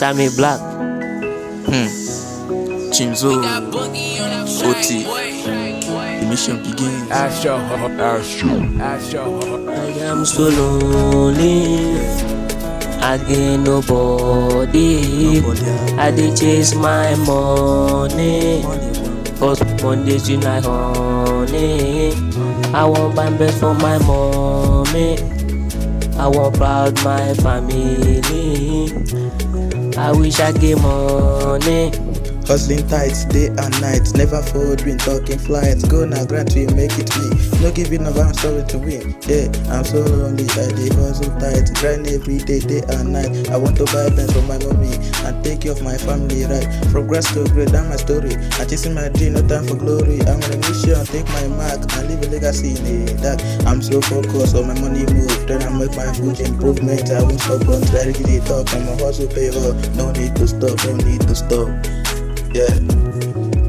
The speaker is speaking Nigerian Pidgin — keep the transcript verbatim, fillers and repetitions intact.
Sammy Black. Hmm. Chinzo. O T. The mission begins. Astro, Astro, Astro. I am so lonely. I get nobody. I dey chase my money. Cause Monday to night honey. I want bambe for my mommy. I want proud my family. I wish I get money. Hustling tight, day and night, never forward, been talking flights. Go now, grant we make it me. No giving up, I'm sorry to win. Yeah, I'm so lonely, I dey hustle tight, grind every day, day and night. I want to buy pens for my mommy and take care of my family, right? From grass to grade, that's my story. I'm chasing my dream, no time for glory. I'm on a mission, take my mark and leave a legacy in it. That I'm so focused on my money move, then I make my food improvement. I won't stop until I get it up. I'm a hustle pay off, no need to stop, no need to stop. Yeah.